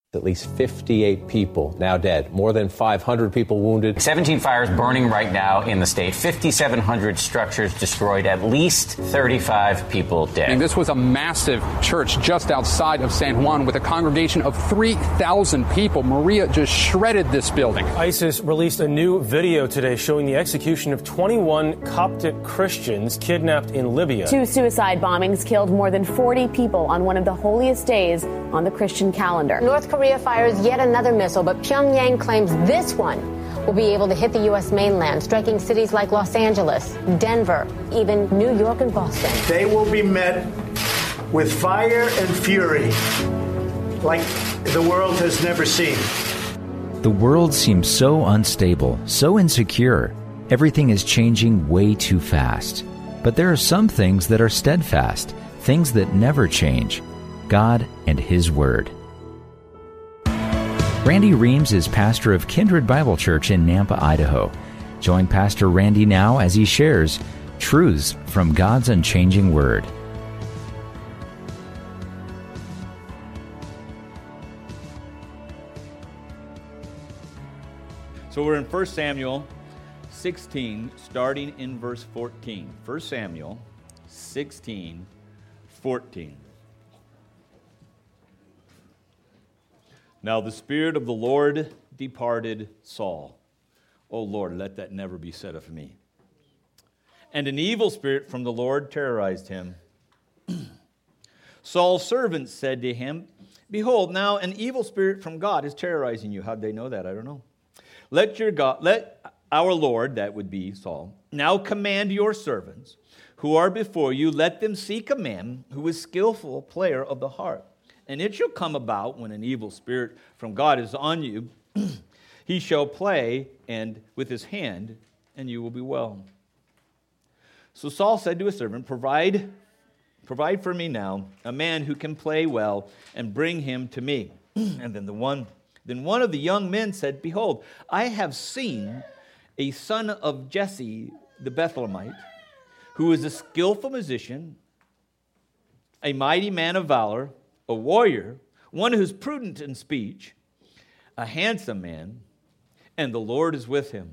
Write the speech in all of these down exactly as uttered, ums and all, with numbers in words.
At least fifty-eight people now dead, more than five hundred people wounded. seventeen fires burning right now in the state, fifty-seven hundred structures destroyed, at least thirty-five people dead. And this was a massive church just outside of San Juan with a congregation of three thousand people. Maria just shredded this building. ISIS released a new video today showing the execution of twenty-one Coptic Christians kidnapped in Libya. Two suicide bombings killed more than forty people on one of the holiest days on the Christian calendar. North Korea fires yet another missile, but Pyongyang claims this one will be able to hit the U S mainland, striking cities like Los Angeles, Denver, even New York and Boston. They will be met with fire and fury like the world has never seen. The world seems so unstable, so insecure. Everything is changing way too fast. But there are some things that are steadfast, things that never change. God and His Word. Randy Reams is pastor of Kindred Bible Church in Nampa, Idaho. Join Pastor Randy now as he shares truths from God's unchanging Word. So we're in First Samuel sixteen, starting in verse fourteen. First Samuel sixteen, fourteen. Now the Spirit of the Lord departed Saul. O Lord, let that never be said of me. And an evil spirit from the Lord terrorized him. Saul's servants said to him, Behold, now an evil spirit from God is terrorizing you. How'd they know that? I don't know. Let your God, let our Lord, that would be Saul, now command your servants who are before you, let them seek a man who is skillful player of the harp. And it shall come about when an evil spirit from God is on you, he shall play and with his hand, and you will be well. So Saul said to his servant, Provide, provide for me now a man who can play well, and bring him to me. And then the one, then one of the young men said, Behold, I have seen a son of Jesse the Bethlehemite, who is a skillful musician, a mighty man of valor, a warrior, one who's prudent in speech, a handsome man, and the Lord is with him.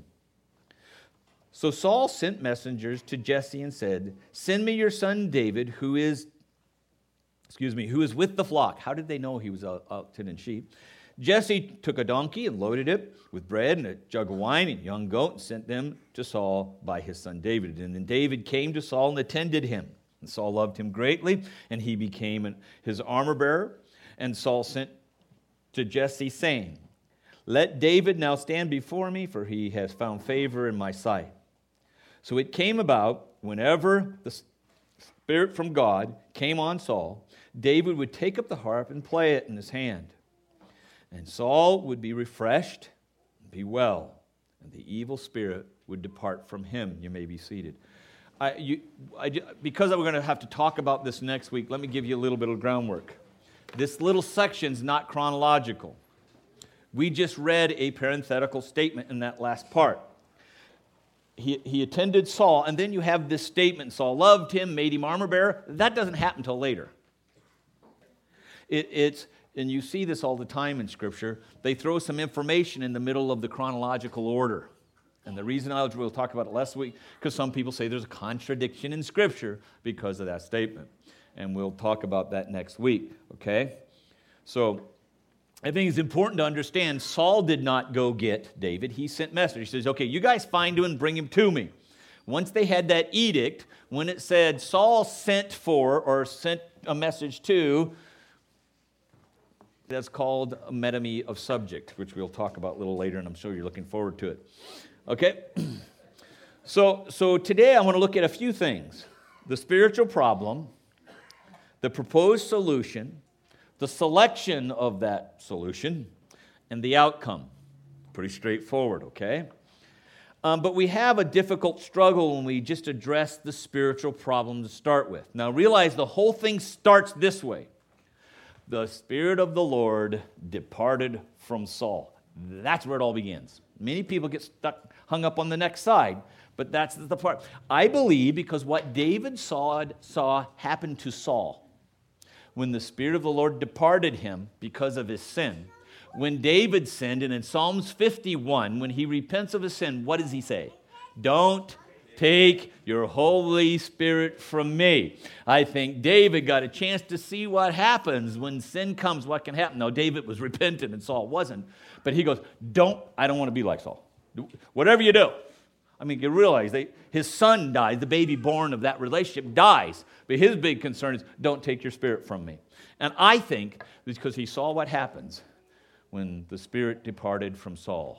So Saul sent messengers to Jesse and said, Send me your son David, who is, excuse me, who is with the flock. How did they know he was out, out tending sheep? Jesse took a donkey and loaded it with bread and a jug of wine and a young goat and sent them to Saul by his son David. And then David came to Saul and attended him. And Saul loved him greatly, and he became an, his armor bearer. And Saul sent to Jesse, saying, Let David now stand before me, for he has found favor in my sight. So it came about, whenever the Spirit from God came on Saul, David would take up the harp and play it in his hand. And Saul would be refreshed and be well, and the evil spirit would depart from him. You may be seated. I, you, I, because we're going to have to talk about this next week, let me give you a little bit of groundwork. This little section's not chronological. We just read a parenthetical statement in that last part. He, he attended Saul, and then you have this statement, Saul loved him, made him armor bearer. That doesn't happen until later. It, it's, and you see this all the time in Scripture, they throw some information in the middle of the chronological order. And the reason I will talk about it last week, because some people say there's a contradiction in Scripture because of that statement. And we'll talk about that next week, okay? So I think it's important to understand Saul did not go get David. He sent messengers. He says, okay, you guys find him and bring him to me. Once they had that edict, when it said Saul sent for or sent a message to, that's called a metonymy of subject, which we'll talk about a little later, and I'm sure you're looking forward to it. Okay? So, so today I want to look at a few things. The spiritual problem, the proposed solution, the selection of that solution, and the outcome. Pretty straightforward, okay? Um, but we have a difficult struggle when we just address the spiritual problem to start with. Now realize the whole thing starts this way. The Spirit of the Lord departed from Saul. That's where it all begins. Many people get stuck, hung up on the next side, but that's the part. I believe because what David saw, saw happen to Saul, when the Spirit of the Lord departed him because of his sin, when David sinned, and in Psalms fifty-one, when he repents of his sin, what does he say? Don't take your Holy Spirit from me. I think David got a chance to see what happens when sin comes, what can happen. Now, David was repentant and Saul wasn't. But he goes, don't, I don't want to be like Saul. Whatever you do. I mean, you realize they, his son dies, the baby born of that relationship dies. But his big concern is, don't take your spirit from me. And I think it's because he saw what happens when the spirit departed from Saul.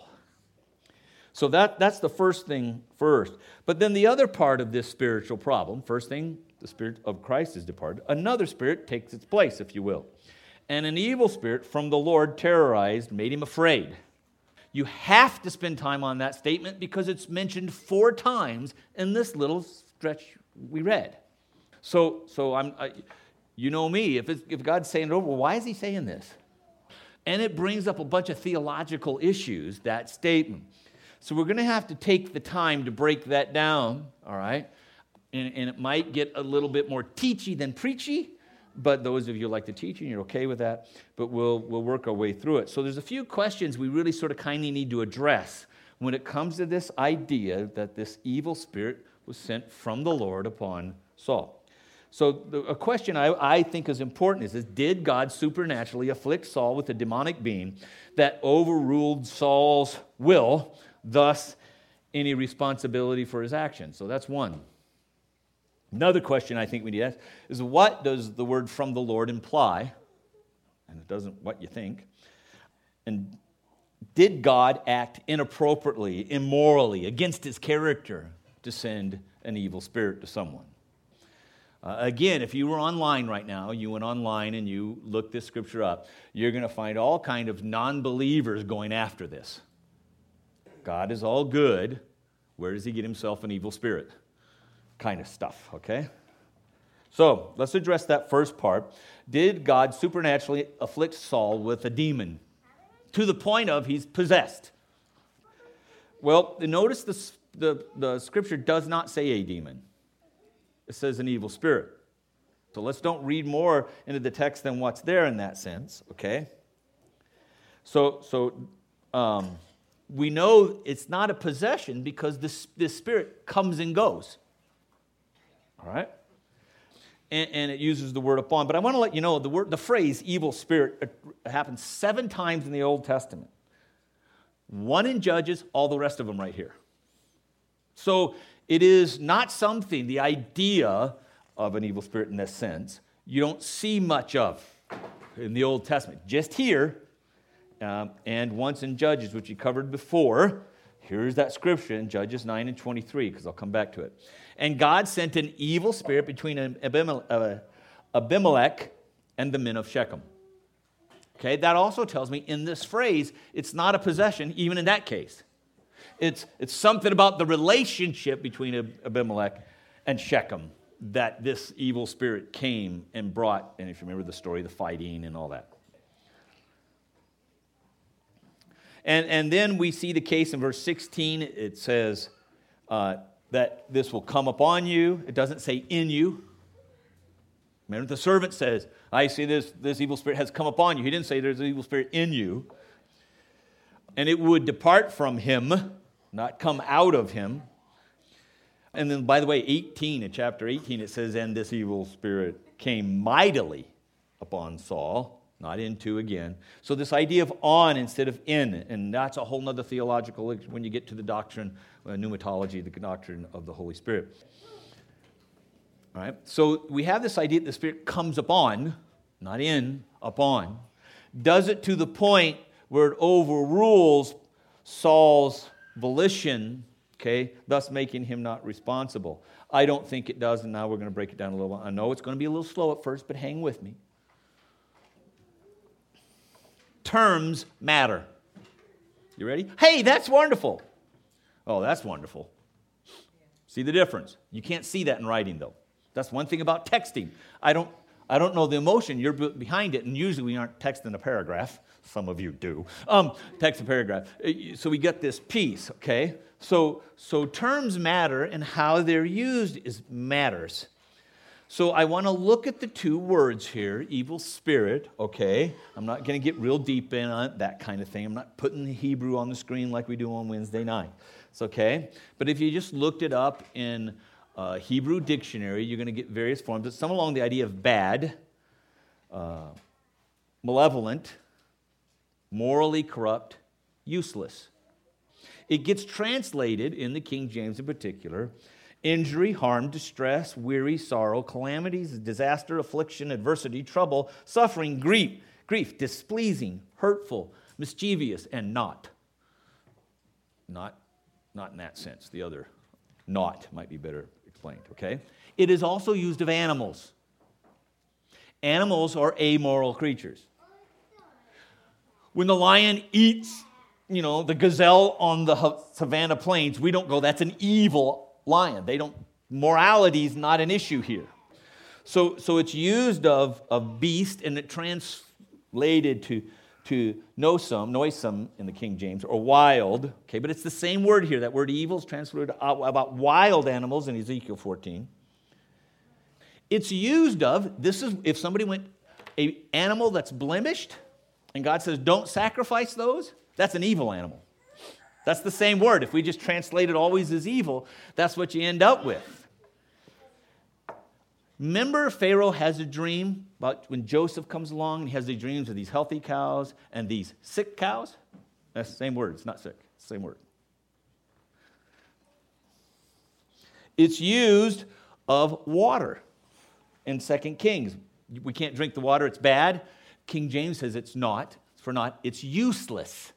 So that, that's the first thing first. But then the other part of this spiritual problem, first thing, the spirit of Christ is departed. Another spirit takes its place, if you will. And an evil spirit from the Lord terrorized, made him afraid. You have to spend time on that statement because it's mentioned four times in this little stretch we read. So, so I'm, I, you know me, if, it's, if God's saying it over, well, why is he saying this? And it brings up a bunch of theological issues, that statement. So we're going to have to take the time to break that down, all right? And, and it might get a little bit more teachy than preachy, but those of you who like the teaching, you're okay with that, but we'll, we'll work our way through it. So there's a few questions we really sort of kind of need to address when it comes to this idea that this evil spirit was sent from the Lord upon Saul. So the, a question I, I think is important is, is, did God supernaturally afflict Saul with a demonic being that overruled Saul's will, thus any responsibility for his actions? So that's one. Another question I think we need to ask is, what does the word from the Lord imply? And it doesn't what you think. And did God act inappropriately, immorally, against his character to send an evil spirit to someone? Uh, again, if you were online right now, you went online and you looked this scripture up, you're going to find all kind of non-believers going after this. God is all good. Where does he get himself an evil spirit? Kind of stuff, okay? So, let's address that first part. Did God supernaturally afflict Saul with a demon to the point of he's possessed? Well, notice the, the, the scripture does not say a demon. It says an evil spirit. So let's don't read more into the text than what's there in that sense, okay? So, so um, we know it's not a possession because this, this spirit comes and goes. All right? And, and it uses the word upon. But I want to let you know the word, the phrase evil spirit happens seven times in the Old Testament. One in Judges, all the rest of them right here. So it is not something, the idea of an evil spirit in this sense, you don't see much of in the Old Testament. Just here, um, and once in Judges, which we covered before. Here's that scripture in Judges nine and twenty-three, because I'll come back to it. And God sent an evil spirit between Abimelech and the men of Shechem. Okay, that also tells me in this phrase, it's not a possession, even in that case. It's, it's something about the relationship between Abimelech and Shechem that this evil spirit came and brought, and if you remember the story, the fighting and all that. And, and then we see the case in verse sixteen. It says uh, that this will come upon you. It doesn't say in you. Remember, the servant says, I see this, this evil spirit has come upon you. He didn't say there's an evil spirit in you. And it would depart from him, not come out of him. And then, by the way, eighteen, in chapter eighteen, it says, and this evil spirit came mightily upon Saul. Not into again. So this idea of on instead of in, and that's a whole other theological, when you get to the doctrine, uh, pneumatology, the doctrine of the Holy Spirit. All right. So we have this idea that the Spirit comes upon, not in, upon. Does it to the point where it overrules Saul's volition, okay, thus making him not responsible. I don't think it does, and now we're going to break it down a little. I know it's going to be a little slow at first, but hang with me. Terms matter. You ready? Hey, that's wonderful. Oh, that's wonderful. See the difference? You can't see that in writing, though. That's one thing about texting. I don't, I don't know the emotion you're behind it, and usually we aren't texting a paragraph. Some of you do. Um, text a paragraph. So we get this piece, okay? So, so terms matter, and how they're used is matters. So I want to look at the two words here, evil spirit, okay? I'm not going to get real deep in on it, that kind of thing. I'm not putting the Hebrew on the screen like we do on Wednesday night. It's okay? But if you just looked it up in a Hebrew dictionary, you're going to get various forms. It's some along the idea of bad, uh, malevolent, morally corrupt, useless. It gets translated in the King James in particular, injury, harm, distress, weary, sorrow, calamities, disaster, affliction, adversity, trouble, suffering, grief, grief, displeasing, hurtful, mischievous, and not. Not, not in that sense. The other, not, might be better explained, okay? It is also used of animals. Animals are amoral creatures. When the lion eats, you know, the gazelle on the savannah plains, we don't go, that's an evil lion. They don't, morality is not an issue here. So, so it's used of, of beast, and it translated to, to noisome, noisome in the King James, or wild. Okay, but it's the same word here. That word evil is translated about wild animals in Ezekiel fourteen. It's used of, this is, if somebody went, a animal that's blemished, and God says, don't sacrifice those, that's an evil animal. That's the same word. If we just translate it always as evil, that's what you end up with. Remember, Pharaoh has a dream about when Joseph comes along, and he has these dreams of these healthy cows and these sick cows? That's the same word. It's not sick. It's the same word. It's used of water in Second Kings. We can't drink the water. It's bad. King James says it's not. It's for not. It's useless.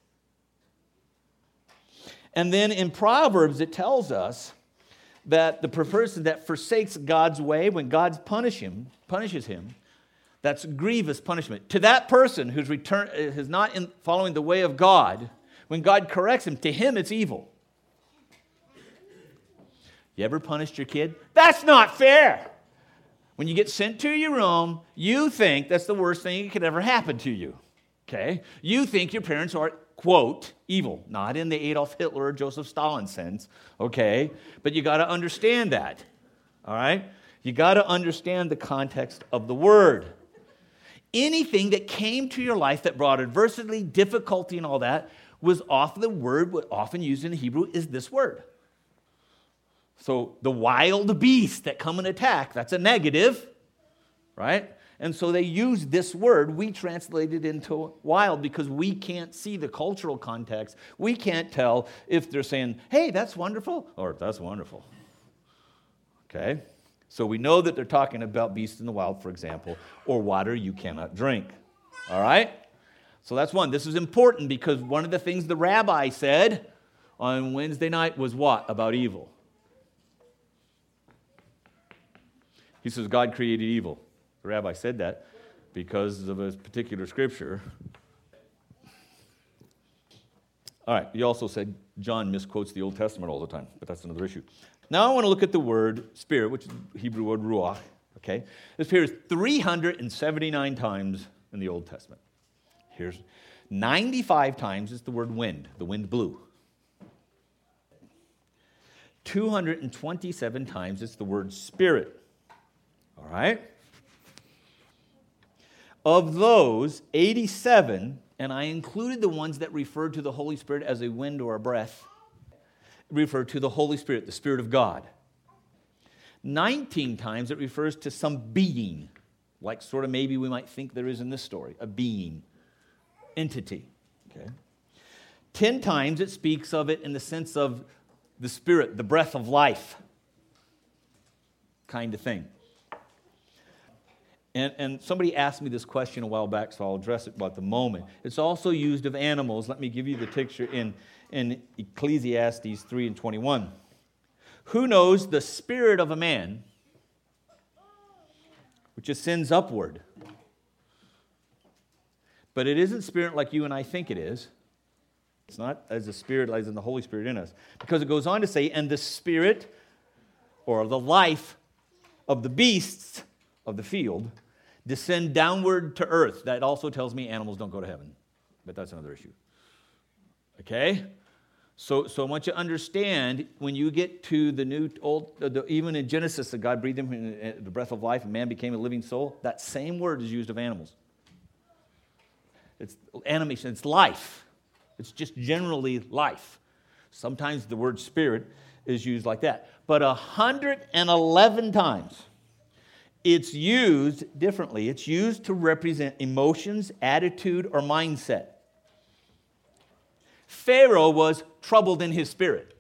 And then in Proverbs, it tells us that the person that forsakes God's way, when God punish him, punishes him, that's grievous punishment. To that person who's return, is not in following the way of God, when God corrects him, to him it's evil. You ever punished your kid? That's not fair. When you get sent to your room, you think that's the worst thing that could ever happen to you. Okay? You think your parents are, quote, evil. Not in the Adolf Hitler or Joseph Stalin sense, okay? But you got to understand that, all right? You got to understand the context of the word. Anything that came to your life that brought adversity, difficulty, and all that was off the word, what often used in Hebrew is this word. So the wild beast that come and attack, that's a negative, right? And so they use this word. We translate it into wild because we can't see the cultural context. We can't tell if they're saying, hey, that's wonderful, or that's wonderful. Okay? So we know that they're talking about beasts in the wild, for example, or water you cannot drink. All right? So that's one. This is important because one of the things the rabbi said on Wednesday night was what about evil? He says God created evil. The rabbi said that because of a particular scripture. All right, he also said John misquotes the Old Testament all the time, but that's another issue. Now I want to look at the word spirit, which is the Hebrew word ruach, okay? This appears three hundred seventy-nine times in the Old Testament. Here's ninety-five times it's the word wind. The wind blew. two hundred twenty-seven times it's the word spirit. All right? Of those, eighty-seven, and I included the ones that referred to the Holy Spirit as a wind or a breath, refer to the Holy Spirit, the Spirit of God. nineteen times it refers to some being, like sort of maybe we might think there is in this story, a being, entity. Okay. ten times it speaks of it in the sense of the Spirit, the breath of life kind of thing. And, and somebody asked me this question a while back, so I'll address it at the moment. It's also used of animals. Let me give you the picture in, in Ecclesiastes three and twenty-one. Who knows the spirit of a man, which ascends upward? But it isn't spirit like you and I think it is. It's not as a spirit, as in the Holy Spirit in us. Because it goes on to say, and the spirit, or the life of the beasts of the field, descend downward to earth. That also tells me animals don't go to heaven. But that's another issue. Okay? So, so I want you to understand, when you get to the new, old, the, even in Genesis, that God breathed him in the breath of life, and man became a living soul, that same word is used of animals. It's animation, it's life. It's just generally life. Sometimes the word spirit is used like that. But one hundred eleven times, it's used differently. It's used to represent emotions, attitude, or mindset. Pharaoh was troubled in his spirit.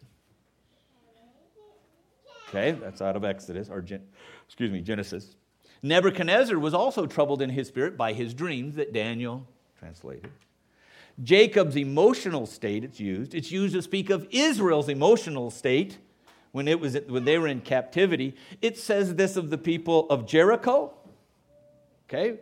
Okay, that's out of Exodus, or Gen- excuse me, Genesis. Nebuchadnezzar was also troubled in his spirit by his dreams that Daniel translated. Jacob's emotional state, it's used. It's used to speak of Israel's emotional state when it was when they were in captivity. It says this of the people of Jericho. Okay?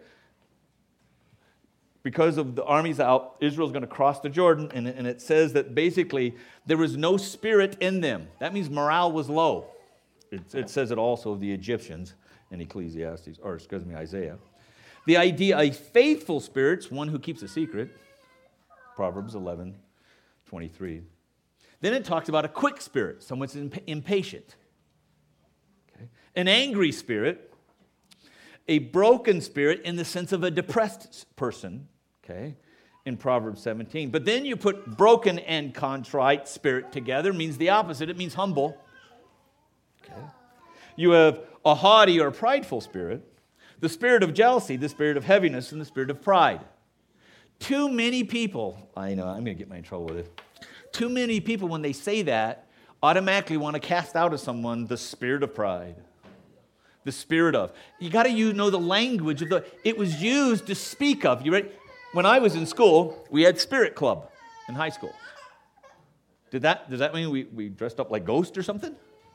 Because of the armies out, Israel's going to cross the Jordan, and, and it says that basically there was no spirit in them. That means morale was low. It, it says it also of the Egyptians in Ecclesiastes, or excuse me, Isaiah. The idea, a faithful spirit's one who keeps a secret, Proverbs eleven twenty-three. Then it talks about a quick spirit, someone's imp- impatient. Okay. An angry spirit, a broken spirit in the sense of a depressed person, okay, in Proverbs seventeen. But then you put broken and contrite spirit together, means the opposite. It means humble. Okay. You have a haughty or prideful spirit, the spirit of jealousy, the spirit of heaviness, and the spirit of pride. Too many people, I know, I'm going to get in trouble with it. Too many people, when they say that, automatically want to cast out of someone the spirit of pride. The spirit of. You got to know the language of the. It was used to speak of. You ready? When I was in school, we had spirit club in high school. Did that? Does that mean we, we dressed up like ghosts or something?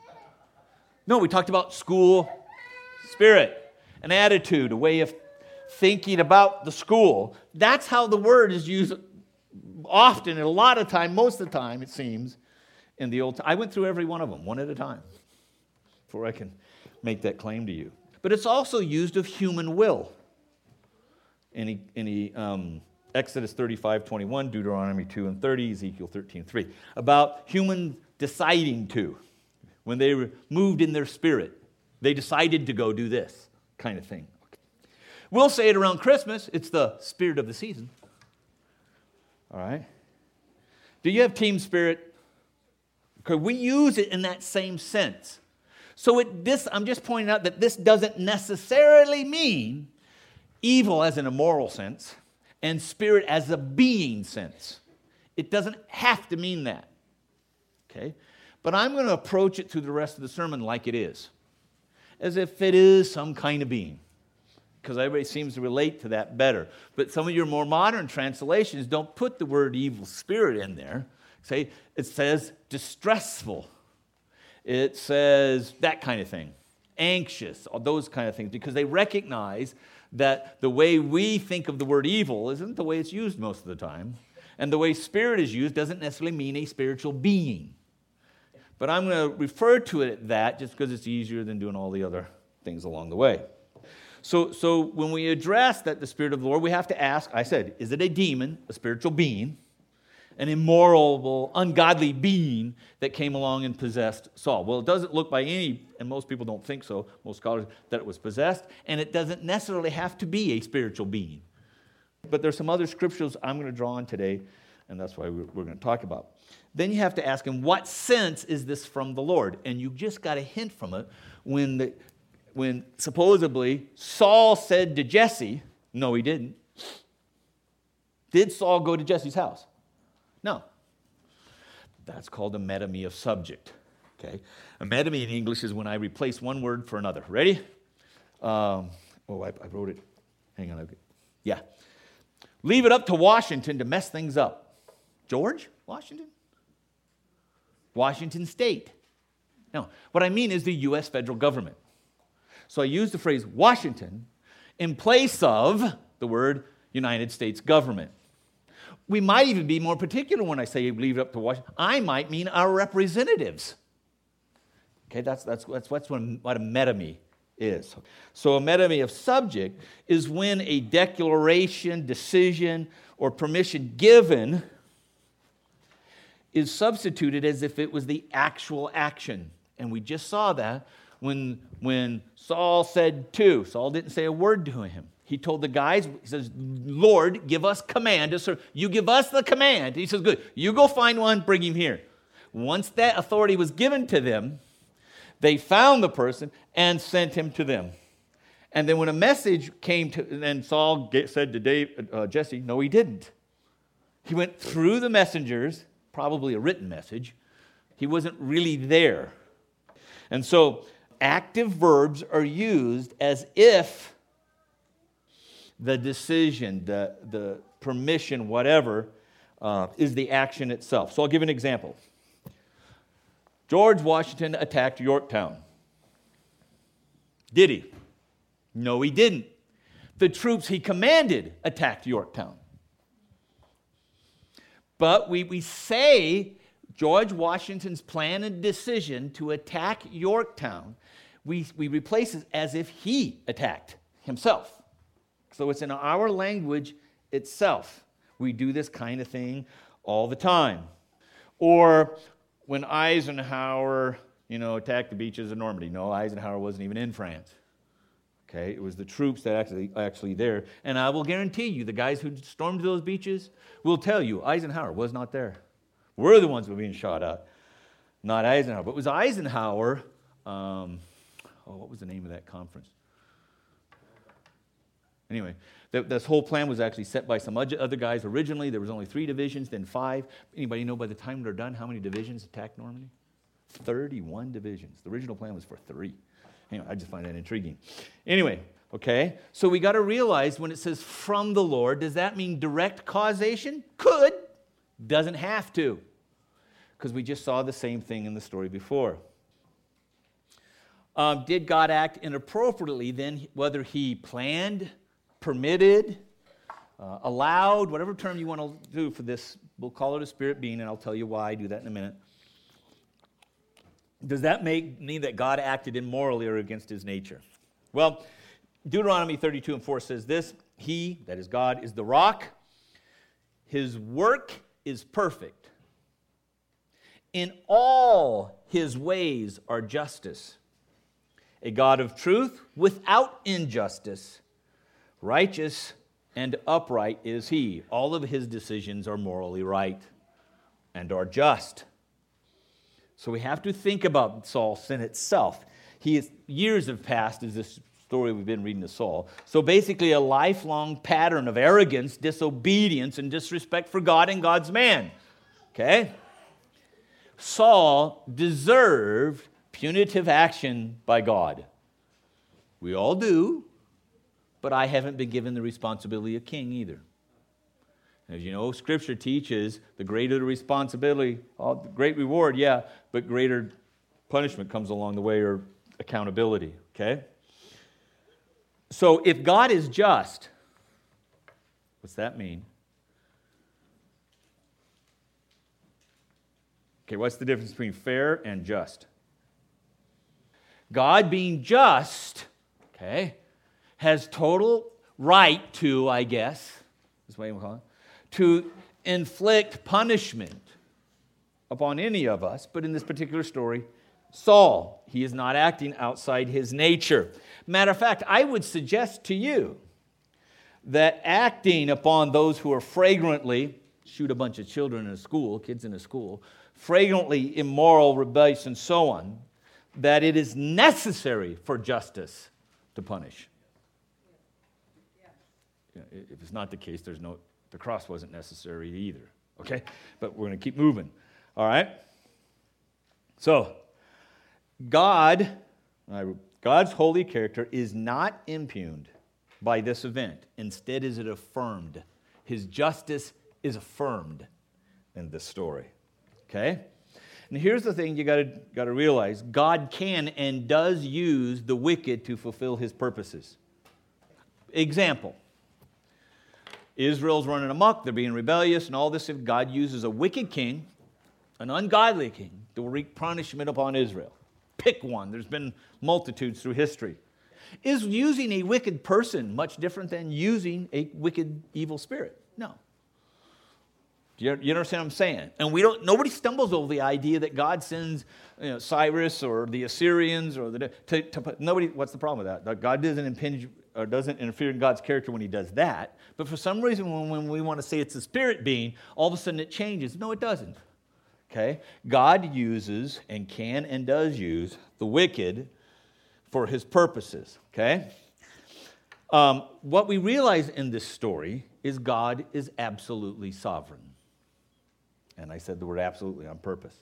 No, we talked about school spirit, an attitude, a way of thinking about the school. That's how the word is used often, and a lot of time, most of the time, it seems, in the Old Testament. I went through every one of them, one at a time, before I can make that claim to you. But it's also used of human will. In, in um, Exodus thirty-five twenty-one, Deuteronomy two and thirty, Ezekiel thirteen three, about human deciding to. When they were moved in their spirit, they decided to go do this kind of thing. We'll say it around Christmas. It's the spirit of the season. All right? Do you have team spirit? Because we use it in that same sense. So it, this, I'm just pointing out that this doesn't necessarily mean evil as in a moral sense and spirit as a being sense. It doesn't have to mean that. Okay? But I'm going to approach it through the rest of the sermon like it is, as if it is some kind of being, because everybody seems to relate to that better. But some of your more modern translations don't put the word evil spirit in there. Say it says distressful. It says that kind of thing, anxious, all those kind of things, because they recognize that the way we think of the word evil isn't the way it's used most of the time, and the way spirit is used doesn't necessarily mean a spiritual being. But I'm going to refer to it as that just because it's easier than doing all the other things along the way. So, so when we address that the Spirit of the Lord, we have to ask, I said, is it a demon, a spiritual being, an immoral, ungodly being that came along and possessed Saul? Well, it doesn't look by any, and most people don't think so, most scholars, that it was possessed, and it doesn't necessarily have to be a spiritual being. But there's some other scriptures I'm going to draw on today, and that's why we're, we're going to talk about. Then you have to ask in what sense is this from the Lord? And you just got a hint from it when the, when supposedly Saul said to Jesse, no, he didn't. Did Saul go to Jesse's house? No. That's called a metonymy of subject. Okay, a metonymy in English is when I replace one word for another. Ready? Um, oh, I, I wrote it. Hang on. Okay. Yeah. Leave it up to Washington to mess things up. George Washington? Washington State. No, what I mean is the U S federal government. So I use the phrase Washington in place of the word United States government. We might even be more particular when I say leave it up to Washington. I might mean our representatives. Okay, that's, that's, that's, that's what, what a metonymy is. So a metonymy of subject is when a declaration, decision, or permission given is substituted as if it was the actual action. And we just saw that when, when Saul said to. Saul didn't say a word to him. He told the guys, he says, Lord, give us command to serve. You give us the command. He says, good, you go find one, bring him here. Once that authority was given to them, they found the person and sent him to them. And then when a message came to, and Saul said to Dave, uh, Jesse, no, he didn't. He went through the messengers, probably a written message. He wasn't really there. And so active verbs are used as if the decision, the, the permission, whatever, uh, is the action itself. So I'll give an example. George Washington attacked Yorktown. Did he? No, he didn't. The troops he commanded attacked Yorktown. But we, we say George Washington's plan and decision to attack Yorktown, we, we replace it as if he attacked himself. So it's in our language itself. We do this kind of thing all the time. Or when Eisenhower, you know, attacked the beaches of Normandy. No, Eisenhower wasn't even in France. Okay, it was the troops that actually actually there. And I will guarantee you, the guys who stormed those beaches will tell you Eisenhower was not there. We're the ones who were being shot at, not Eisenhower. But it was Eisenhower, um, oh, what was the name of that conference? Anyway, th- this whole plan was actually set by some other guys. Originally, there was only three divisions, then five. Anybody know by the time they're done how many divisions attacked Normandy? thirty-one divisions. The original plan was for three. Anyway, I just find that intriguing. Anyway, okay, so we got to realize when it says from the Lord, does that mean direct causation? Could. Doesn't have to. Because we just saw the same thing in the story before. Um, did God act inappropriately then, whether he planned, permitted, uh, allowed, whatever term you want to do for this, we'll call it a spirit being, and I'll tell you why I do that in a minute. Does that make, mean that God acted immorally or against his nature? Well, Deuteronomy thirty-two and four says this, he, that is God, is the rock. His work is perfect. In all his ways are justice. A God of truth without injustice. Righteous and upright is he. All of his decisions are morally right and are just. So we have to think about Saul's sin itself. He is, years have passed as this story we've been reading of Saul. So basically a lifelong pattern of arrogance, disobedience, and disrespect for God and God's man. Okay? Saul deserved punitive action by God. We all do, but I haven't been given the responsibility of king either. As you know, Scripture teaches the greater the responsibility, all, great reward, yeah, but greater punishment comes along the way, or accountability, okay? So if God is just, what's that mean? Okay, what's the difference between fair and just? God being just, okay, has total right to, I guess, is what you call it, to inflict punishment upon any of us, but in this particular story, Saul, he is not acting outside his nature. Matter of fact, I would suggest to you that acting upon those who are flagrantly, shoot a bunch of children in a school, kids in a school, flagrantly immoral, rebellious, and so on, that it is necessary for justice to punish. Yeah, if it's not the case, there's no, the cross wasn't necessary either. Okay? But we're going to keep moving. All right? So, God, God's holy character is not impugned by this event. Instead, is it affirmed. His justice is affirmed in this story. Okay? And here's the thing you got to got to realize. God can and does use the wicked to fulfill his purposes. Example. Israel's running amok, they're being rebellious, and all this. If God uses a wicked king, an ungodly king, to wreak punishment upon Israel. Pick one. There's been multitudes through history. Is using a wicked person much different than using a wicked, evil spirit? No. Do you, you understand what I'm saying? And we don't. Nobody stumbles over the idea that God sends, you know, Cyrus or the Assyrians or the to, to, nobody. What's the problem with that? God doesn't impinge or doesn't interfere in God's character when He does that. But for some reason, when, when we want to say it's a spirit being, all of a sudden it changes. No, it doesn't. Okay, God uses and can and does use the wicked for His purposes. Okay, um, what we realize in this story is God is absolutely sovereign. And I said the word absolutely on purpose.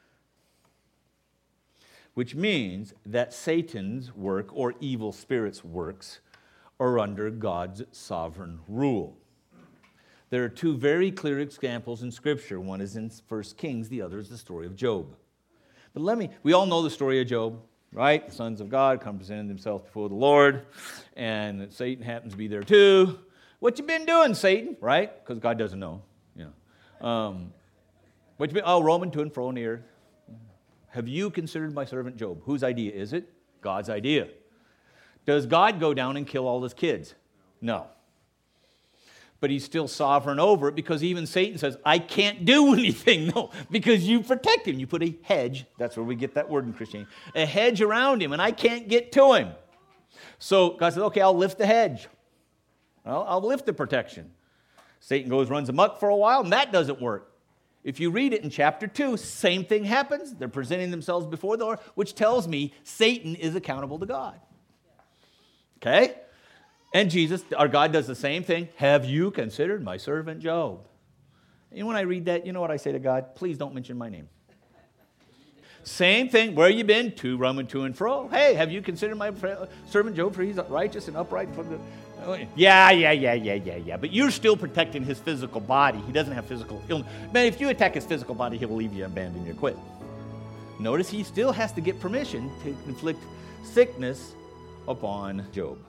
Which means that Satan's work or evil spirits' works are under God's sovereign rule. There are two very clear examples in Scripture. One is in First Kings, the other is the story of Job. But let me, we all know the story of Job, right? The sons of God come presenting themselves before the Lord, and Satan happens to be there too. What you been doing, Satan? Right? Because God doesn't know. You know. Um, what you been, oh, roaming to and fro in the earth. Have you considered my servant Job? Whose idea is it? God's idea. Does God go down and kill all his kids? No. But He's still sovereign over it, because even Satan says, I can't do anything. No, because you protect him. You put a hedge, that's where we get that word in Christianity, a hedge around him, and I can't get to him. So God says, okay, I'll lift the hedge. Well, I'll lift the protection. Satan goes, runs amok for a while, and that doesn't work. If you read it in chapter two, same thing happens. They're presenting themselves before the Lord, which tells me Satan is accountable to God. Okay? And Jesus, our God, does the same thing. Have you considered my servant Job? And when I read that, you know what I say to God? Please don't mention my name. Same thing. Where you been? To, roaming to and fro. Hey, have you considered my servant Job, for he's righteous and upright from the... Yeah, yeah, yeah, yeah, yeah, yeah. But you're still protecting his physical body. He doesn't have physical illness. Man, if you attack his physical body, he'll leave you abandoned. You quit. Notice he still has to get permission to inflict sickness upon Job.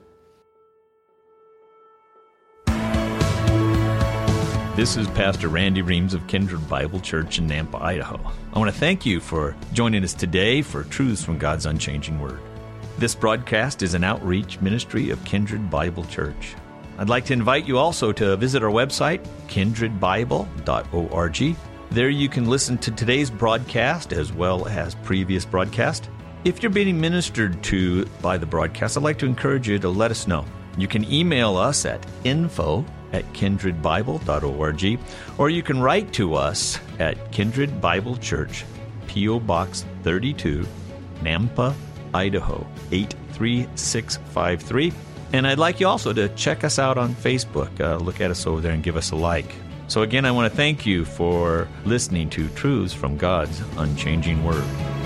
This is Pastor Randy Reams of Kindred Bible Church in Nampa, Idaho. I want to thank you for joining us today for Truths from God's Unchanging Word. This broadcast is an outreach ministry of Kindred Bible Church. I'd like to invite you also to visit our website, kindred bible dot org. There you can listen to today's broadcast as well as previous broadcasts. If you're being ministered to by the broadcast, I'd like to encourage you to let us know. You can email us at info at kindred bible dot org, or you can write to us at Kindred Bible Church, P O Box thirty-two, Nampa, Idaho, eight three six five three. And I'd like you also to check us out on Facebook. Uh, look at us over there and give us a like. So again, I want to thank you for listening to Truths from God's Unchanging Word.